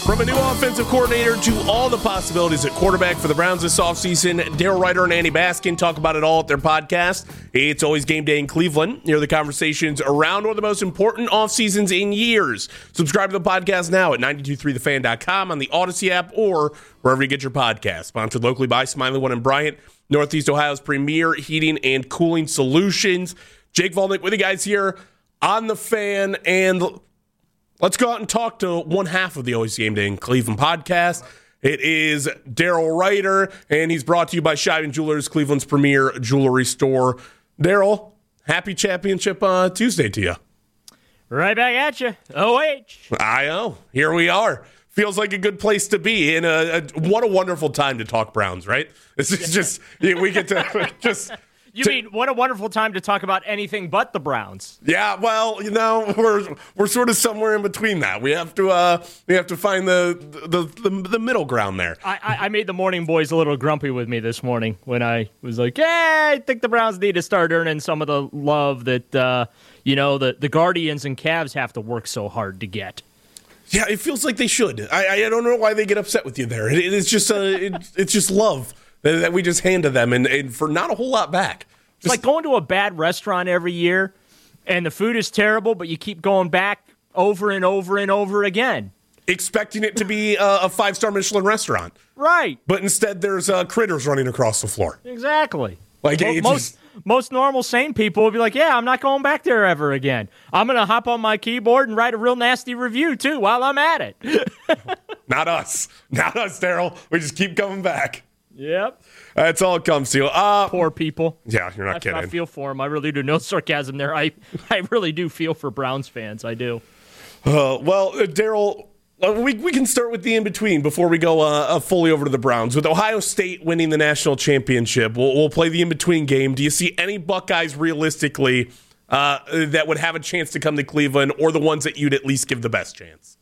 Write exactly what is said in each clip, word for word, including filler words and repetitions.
From a new offensive coordinator to all the possibilities at quarterback for the Browns this offseason, Daryl Ruiter and Andy Baskin talk about it all at their podcast. It's always game day in Cleveland. Hear the conversations around one of the most important offseasons in years. Subscribe to the podcast now at nine two three the fan dot com on the Odyssey app or wherever you get your podcast. Sponsored locally by Smiley One and Bryant, Northeast Ohio's premier heating and cooling solutions. Jake Volnick with you guys here on the Fan, and let's go out and talk to one half of the Always Game Day in Cleveland podcast. It is Daryl Ruiter, and he's brought to you by Scheiben Jewelers, Cleveland's premier jewelry store. Daryl, happy championship uh, Tuesday to you. Right back at you. O H. I know. Here we are. Feels like a good place to be. And a, a, what a wonderful time to talk Browns, right? This is just, we get to just... You mean, what a wonderful time to talk about anything but the Browns. Yeah, well, you know, we're we're sort of somewhere in between that. We have to uh, we have to find the the, the, the middle ground there. I, I made the morning boys a little grumpy with me this morning when I was like, yeah, I think the Browns need to start earning some of the love that, uh, you know, the, the Guardians and Cavs have to work so hard to get. Yeah, it feels like they should. I I don't know why they get upset with you there. It, it's just uh, it, it's just love that we just hand to them, and, and for not a whole lot back. It's just like going to a bad restaurant every year, and the food is terrible, but you keep going back over and over and over again. Expecting it to be a, a five-star Michelin restaurant. Right. But instead there's uh, critters running across the floor. Exactly. Like well, most, just... most normal, sane people will be like, yeah, I'm not going back there ever again. I'm going to hop on my keyboard and write a real nasty review, too, while I'm at it. Not us. Not us, Daryl. We just keep coming back. Yep. That's all it comes to. Uh, Poor people. Yeah, you're not I, kidding. I feel for them. I really do. No sarcasm there. I, I really do feel for Browns fans. I do. Uh, well, uh, Daryl, uh, we, we can start with the in-between before we go uh, uh, fully over to the Browns. With Ohio State winning the national championship, we'll, we'll play the in-between game. Do you see any Buckeyes realistically uh, that would have a chance to come to Cleveland, or the ones that you'd at least give the best chance?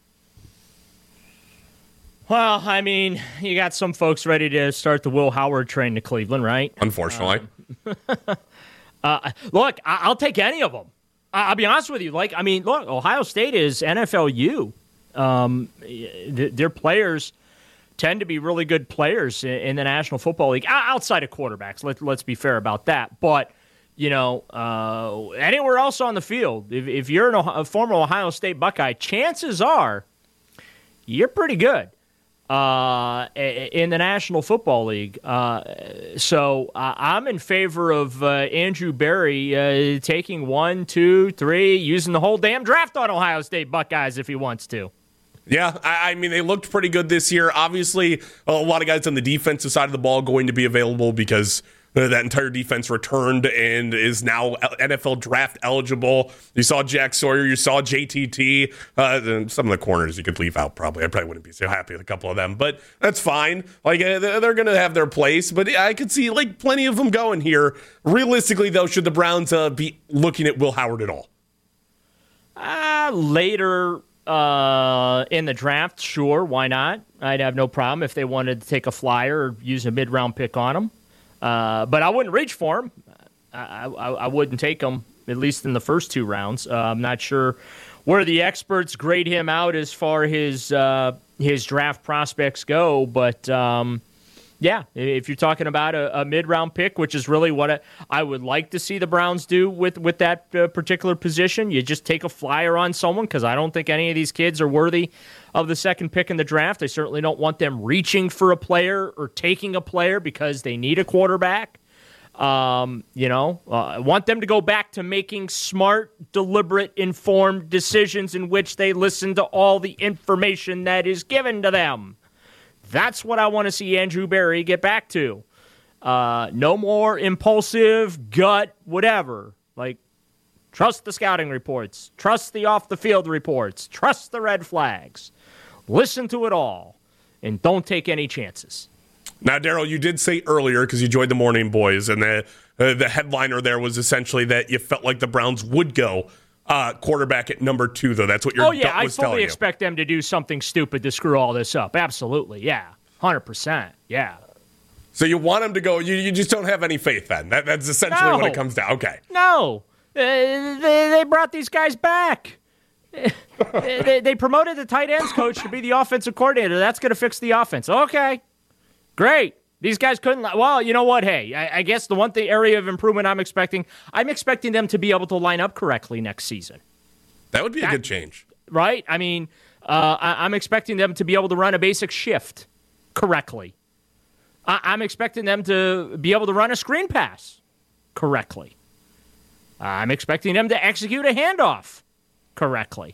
Well, I mean, you got some folks ready to start the Will Howard train to Cleveland, right? Unfortunately. Um, uh, look, I- I'll take any of them. I- I'll be honest with you. Like, I mean, look, Ohio State is N F L U. Um, th- their players tend to be really good players in, in the National Football League, outside of quarterbacks. Let, let's be fair about that. But, you know, uh, anywhere else on the field, if, if you're an Ohio, a former Ohio State Buckeye, chances are you're pretty good. Uh, in the National Football League. Uh, so uh, I'm in favor of uh, Andrew Berry uh, taking one, two, three, using the whole damn draft on Ohio State Buckeyes if he wants to. Yeah, I, I mean, they looked pretty good this year. Obviously, a lot of guys on the defensive side of the ball going to be available because uh, that entire defense returned and is now N F L draft eligible. You saw Jack Sawyer, you saw J T T, uh, some of the corners you could leave out probably. I probably wouldn't be so happy with a couple of them, but that's fine. Like uh, they're going to have their place, but I could see like plenty of them going here. Realistically, though, should the Browns uh, be looking at Will Howard at all? Uh, later uh, in the draft, sure, why not? I'd have no problem if they wanted to take a flyer or use a mid-round pick on him. Uh, but I wouldn't reach for him. I, I, I wouldn't take him, at least in the first two rounds. Uh, I'm not sure where the experts grade him out as far as his, uh, his draft prospects go. But, um, yeah, if you're talking about a, a mid-round pick, which is really what I, I would like to see the Browns do with, with that uh, particular position, you just take a flyer on someone because I don't think any of these kids are worthy of the second pick in the draft. I certainly don't want them reaching for a player or taking a player because they need a quarterback. Um, you know, uh, I want them to go back to making smart, deliberate, informed decisions in which they listen to all the information that is given to them. That's what I want to see Andrew Berry get back to. Uh, no more impulsive, gut, whatever. Like, trust the scouting reports. Trust the off-the-field reports. Trust the red flags. Listen to it all. And don't take any chances. Now, Daryl, you did say earlier, because you joined the Morning Boys, and the, uh, the headliner there was essentially that you felt like the Browns would go Uh, quarterback at number two, though. That's what your oh, yeah, gut was I telling fully you. expect them to do something stupid to screw all this up. Absolutely, yeah. one hundred percent, yeah. So you want them to go, you, you just don't have any faith then. That, that's essentially no. what it comes down. Okay. No. Uh, they, they brought these guys back. they, they promoted the tight ends coach to be the offensive coordinator. That's going to fix the offense. Okay, great. These guys couldn't. Well, you know what? Hey, I, I guess the one thing area of improvement I'm expecting, I'm expecting them to be able to line up correctly next season. That would be that, a good change, right? I mean, uh, I, I'm expecting them to be able to run a basic shift correctly. I, I'm expecting them to be able to run a screen pass correctly. I'm expecting them to execute a handoff correctly.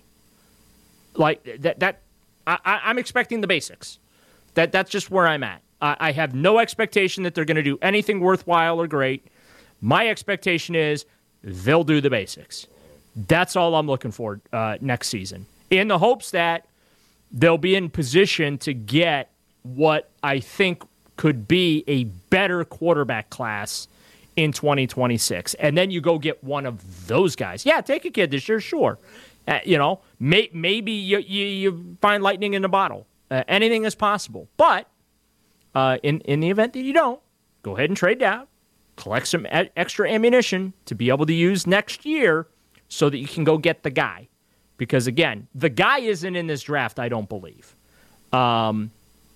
Like that. That I, I'm expecting the basics. That that's just where I'm at. I have no expectation that they're going to do anything worthwhile or great. My expectation is they'll do the basics. That's all I'm looking for uh, next season, in the hopes that they'll be in position to get what I think could be a better quarterback class in twenty twenty-six. And then you go get one of those guys. Yeah, take a kid this year, sure. Uh, you know, may, maybe you, you, you find lightning in a bottle. Uh, anything is possible. But Uh, in, in the event that you don't, go ahead and trade down, collect some a- extra ammunition to be able to use next year so that you can go get the guy. Because, again, the guy isn't in this draft, I don't believe. Um,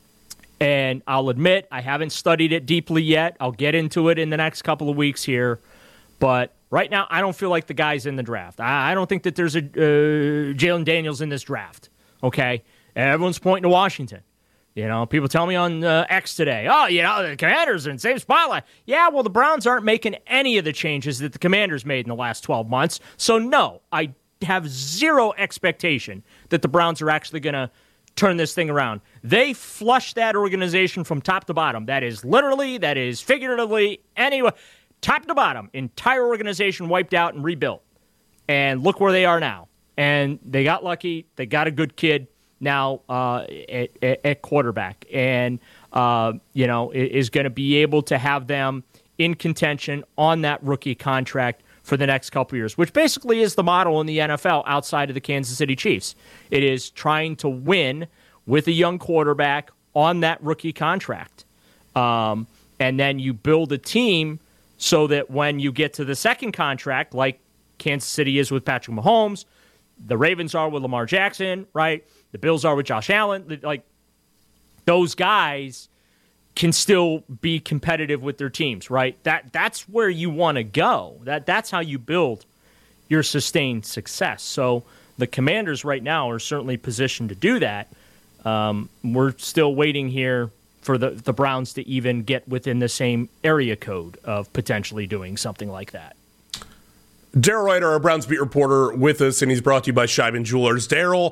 and I'll admit, I haven't studied it deeply yet. I'll get into it in the next couple of weeks here. But right now, I don't feel like the guy's in the draft. I, I don't think that there's a uh, Jalen Daniels in this draft, okay? Everyone's pointing to Washington. You know, people tell me on uh, X today, oh, you know, the Commanders are in the same spotlight. Yeah, well, the Browns aren't making any of the changes that the Commanders made in the last twelve months. So, no, I have zero expectation that the Browns are actually going to turn this thing around. They flushed that organization from top to bottom. That is literally, that is figuratively, anyway, top to bottom. Entire organization wiped out and rebuilt. And look where they are now. And they got lucky. They got a good kid now uh, at, at, at quarterback, and uh, you know is going to be able to have them in contention on that rookie contract for the next couple of years, which basically is the model in the N F L outside of the Kansas City Chiefs. It is trying to win with a young quarterback on that rookie contract, um, and then you build a team so that when you get to the second contract, like Kansas City is with Patrick Mahomes, the Ravens are with Lamar Jackson, right? The Bills are with Josh Allen. Like, those guys can still be competitive with their teams, right? That that's where you want to go. That that's how you build your sustained success. So the Commanders right now are certainly positioned to do that. Um, we're still waiting here for the, the Browns to even get within the same area code of potentially doing something like that. Daryl Ryder, our Browns beat reporter, with us, and he's brought to you by Scheiben Jewelers. Daryl,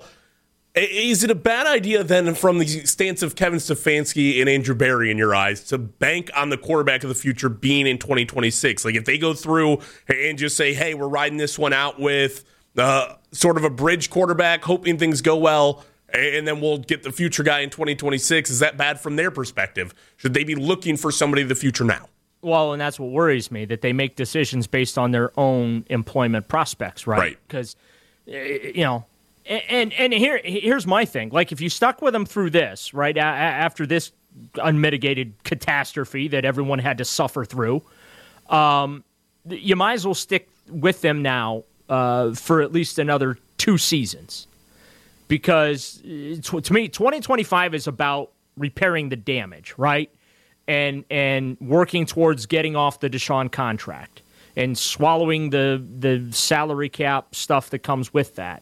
is it a bad idea then, from the stance of Kevin Stefanski and Andrew Berry in your eyes, to bank on the quarterback of the future being in twenty twenty-six? Like, if they go through and just say, hey, we're riding this one out with uh, sort of a bridge quarterback, hoping things go well, and then we'll get the future guy in twenty twenty-six, is that bad from their perspective? Should they be looking for somebody of the future now? Well, and that's what worries me, that they make decisions based on their own employment prospects, right? Right. Because, you know, and and here here's my thing. Like, if you stuck with them through this, right, after this unmitigated catastrophe that everyone had to suffer through, um, you might as well stick with them now uh, for at least another two seasons. Because, to me, twenty twenty-five is about repairing the damage, right? And and working towards getting off the Deshaun contract and swallowing the the salary cap stuff that comes with that,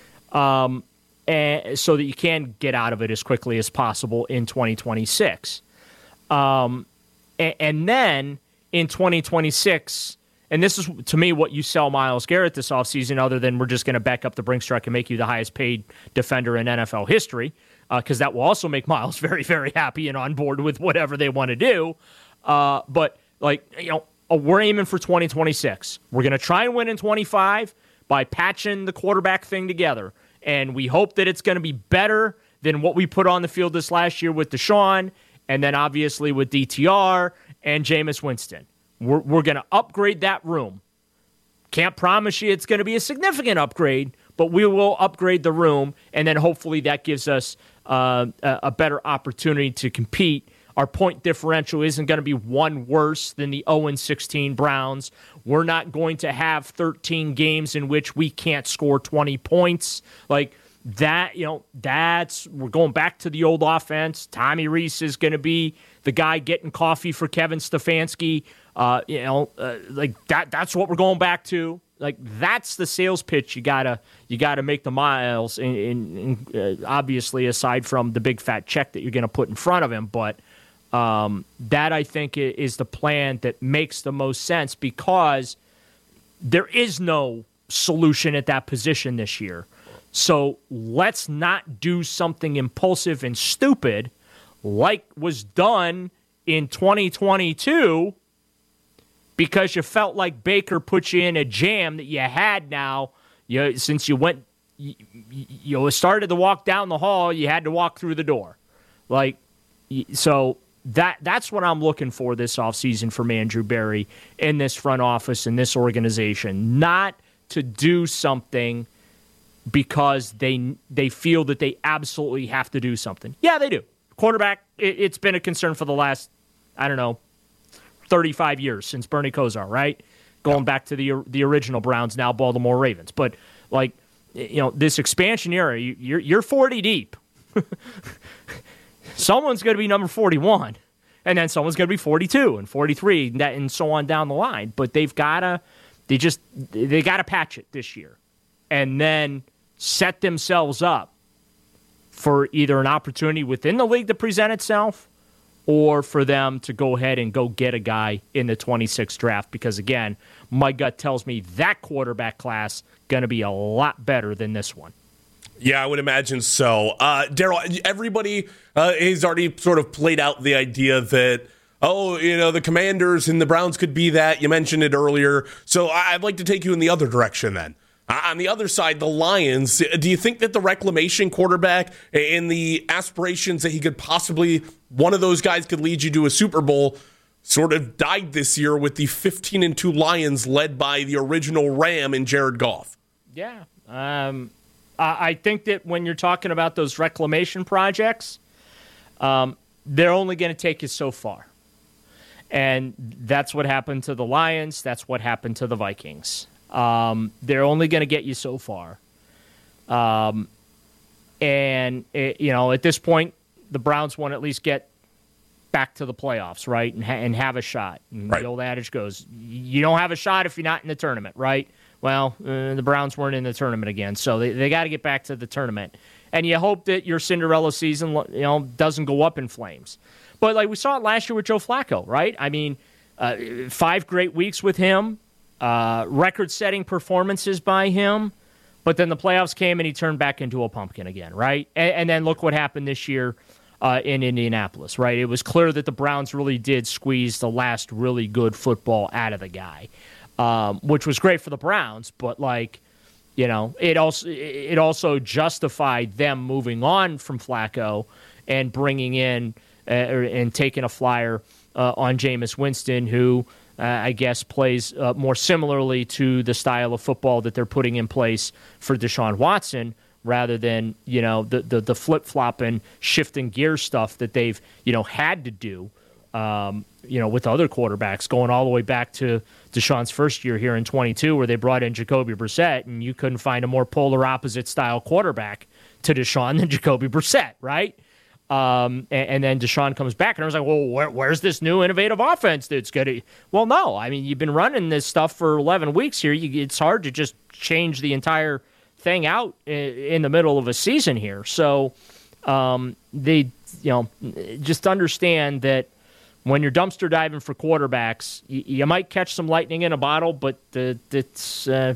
um, and so that you can get out of it as quickly as possible in twenty twenty-six. Um, and, and then in twenty twenty-six, and this is, to me, what you sell Myles Garrett this offseason, other than we're just going to back up the Brinks truck and make you the highest paid defender in N F L history, because uh, that will also make Myles very, very happy and on board with whatever they want to do. Uh, but, like, you know, we're aiming for twenty twenty-six. We're going to try and win in twenty-five by patching the quarterback thing together. And we hope that it's going to be better than what we put on the field this last year with Deshaun, and then obviously with D T R and Jameis Winston. We're, we're going to upgrade that room. Can't promise you it's going to be a significant upgrade, but we will upgrade the room, and then hopefully that gives us uh, a, a better opportunity to compete Our point differential isn't going to be one worse than the oh and sixteen Browns. We're not going to have thirteen games in which we can't score twenty points. Like that, you know, that's, we're going back to the old offense. Tommy Rees is going to be the guy getting coffee for Kevin Stefanski. Uh, you know, uh, like that, that's what we're going back to. Like that's the sales pitch you gotta you gotta make the miles. In, in, in, uh, obviously, aside from the big fat check that you're going to put in front of him, but um, that I think is the plan that makes the most sense because there is no solution at that position this year. So let's not do something impulsive and stupid like was done in twenty twenty-two. Because you felt like Baker put you in a jam that you had now. You, since you went, you, you started to walk down the hall, you had to walk through the door. Like, so that that's what I'm looking for this offseason from Andrew Berry in this front office, in this organization. Not to do something because they they feel that they absolutely have to do something. Yeah, they do. Quarterback, it, it's been a concern for the last, I don't know, thirty-five years since Bernie Kosar, right? Going back to the the original Browns, now Baltimore Ravens. But, like, you know, this expansion era, you, you're, you're forty deep. Someone's going to be number forty-one, and then someone's going to be forty-two and forty-three, and, that, and so on down the line. But they've got to, they just, they got to patch it this year and then set themselves up for either an opportunity within the league to present itself or for them to go ahead and go get a guy in the twenty-sixth draft. Because, again, my gut tells me that quarterback class going to be a lot better than this one. Yeah, I would imagine so. Uh, Daryl, everybody uh, has already sort of played out the idea that, oh, you know, the Commanders and the Browns could be that. You mentioned it earlier. So I'd like to take you in the other direction then. Uh, on the other side, the Lions, do you think that the reclamation quarterback and the aspirations that he could possibly, one of those guys could lead you to a Super Bowl, sort of died this year with the fifteen and two Lions led by the original Ram in Jared Goff? Yeah. Um, I think that when you're talking about those reclamation projects, um, they're only going to take you so far. And that's what happened to the Lions. That's what happened to the Vikings. Um, they're only going to get you so far. Um, and, it, you know, at this point, the Browns want to at least get back to the playoffs, right, and, ha- and have a shot. And right. The old adage goes, you don't have a shot if you're not in the tournament, right? Well, uh, the Browns weren't in the tournament again, so they, they got to get back to the tournament. And you hope that your Cinderella season, you know, doesn't go up in flames. But, like, we saw it last year with Joe Flacco, right? I mean, uh, five great weeks with him. Uh, record-setting performances by him, but then the playoffs came and he turned back into a pumpkin again, right? And, and then look what happened this year uh, in Indianapolis, right? It was clear that the Browns really did squeeze the last really good football out of the guy, um, which was great for the Browns, but, like, you know, it also it also justified them moving on from Flacco and bringing in uh, and taking a flyer uh, on Jameis Winston, who Uh, I guess, plays uh, more similarly to the style of football that they're putting in place for Deshaun Watson rather than, you know, the, the, the flip-flopping, shifting gear stuff that they've, you know, had to do, um, you know, with other quarterbacks going all the way back to Deshaun's first year here in twenty-two where they brought in Jacoby Brissett, and you couldn't find a more polar opposite style quarterback to Deshaun than Jacoby Brissett, right? Um, and, and then Deshaun comes back, and I was like, well, where, where's this new innovative offense that's going to... Well, no. I mean, you've been running this stuff for eleven weeks here. You, it's hard to just change the entire thing out in, in the middle of a season here. So um, they, you know, just understand that when you're dumpster diving for quarterbacks, you, you might catch some lightning in a bottle, but the, it's uh,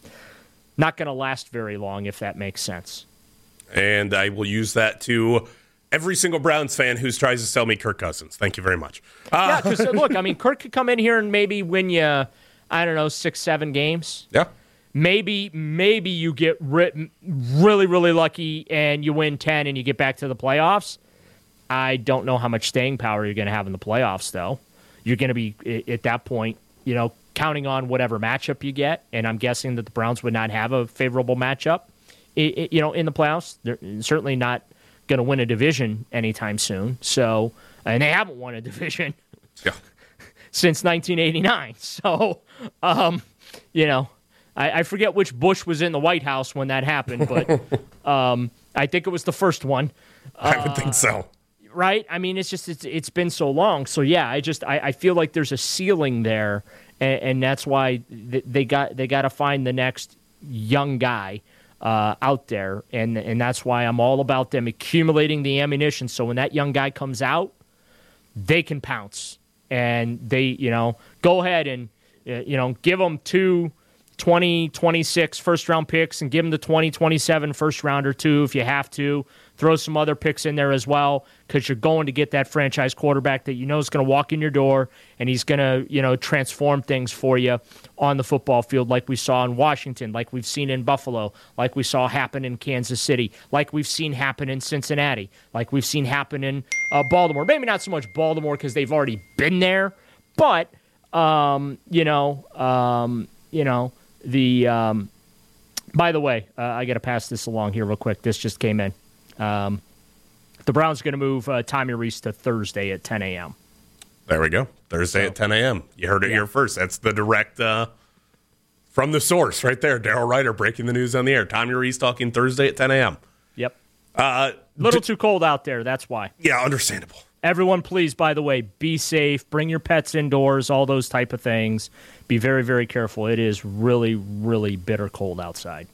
not going to last very long, if that makes sense. And I will use that to... every single Browns fan who tries to sell me Kirk Cousins. Thank you very much. Uh, yeah, because, look, I mean, Kirk could come in here and maybe win you, I don't know, six, seven games. Yeah. Maybe maybe you get re- really, really lucky and you win ten and you get back to the playoffs. I don't know how much staying power you're going to have in the playoffs, though. You're going to be, at that point, you know, counting on whatever matchup you get, and I'm guessing that the Browns would not have a favorable matchup, you know, in the playoffs. They're certainly not going to win a division anytime soon. So, and they haven't won a division yeah. since nineteen eighty-nine. So, um, you know, I, I forget which Bush was in the White House when that happened, but um, I think it was the first one. I would uh, think so. Right? I mean, it's just it's it's been so long. So yeah, I just I, I feel like there's a ceiling there, and, and that's why they got they got to find the next young guy uh, out there, and and that's why I'm all about them accumulating the ammunition. So when that young guy comes out, they can pounce, and they you know go ahead and uh, you know give them two twenty, twenty-six first round picks, and give them the twenty, twenty-seven first rounder too if you have to. Throw some other picks in there as well, because you're going to get that franchise quarterback that you know is going to walk in your door, and he's going to, you know, transform things for you on the football field, like we saw in Washington, like we've seen in Buffalo, like we saw happen in Kansas City, like we've seen happen in Cincinnati, like we've seen happen in uh, Baltimore. Maybe not so much Baltimore because they've already been there, but um, you know, um, you know the. Um, by the way, uh, I got to pass this along here real quick. This just came in. Um, the Browns are going to move uh, Tommy Rees to Thursday at ten a.m. There we go. Thursday so, at ten a.m. You heard it yeah. here first. That's the direct uh, from the source right there. Daryl Ryder breaking the news on the air. Tommy Rees talking Thursday at ten a.m. Yep. A uh, little d- too cold out there. That's why. Yeah, understandable. Everyone, please, by the way, be safe. Bring your pets indoors, all those type of things. Be very, very careful. It is really, really bitter cold outside.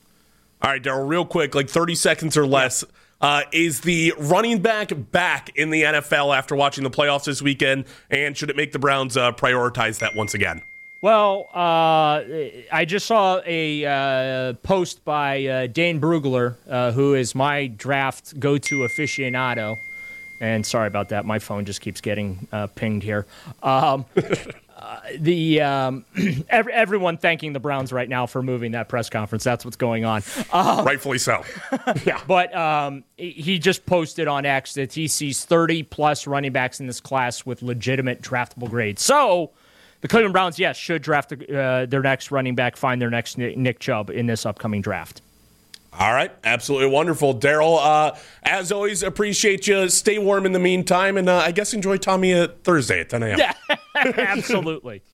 All right, Daryl, real quick, like thirty seconds or less. Uh, is the running back back in the N F L after watching the playoffs this weekend? And should it make the Browns uh, prioritize that once again? Well, uh, I just saw a uh, post by uh, Dane Brugler, uh, who is my draft go-to aficionado. And sorry about that. My phone just keeps getting uh, pinged here. Um, uh, the um, every, everyone thanking the Browns right now for moving that press conference. That's what's going on. Um, Rightfully so. yeah. But um, he just posted on X that he sees thirty-plus running backs in this class with legitimate draftable grades. So the Cleveland Browns, yes, should draft uh, their next running back, find their next Nick Chubb in this upcoming draft. All right. Absolutely wonderful. Daryl, uh, as always, appreciate you. Stay warm in the meantime, and uh, I guess enjoy Tommy at Thursday at ten a.m. Yeah, absolutely.